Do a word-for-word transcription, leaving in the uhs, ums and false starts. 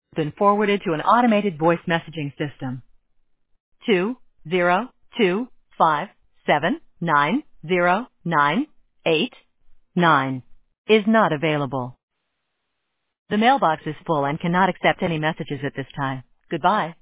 Been forwarded to an automated voice messaging system. Two zero two five seven nine zero nine eight nine is not available. The mailbox is full and cannot accept any messages at this time. Goodbye.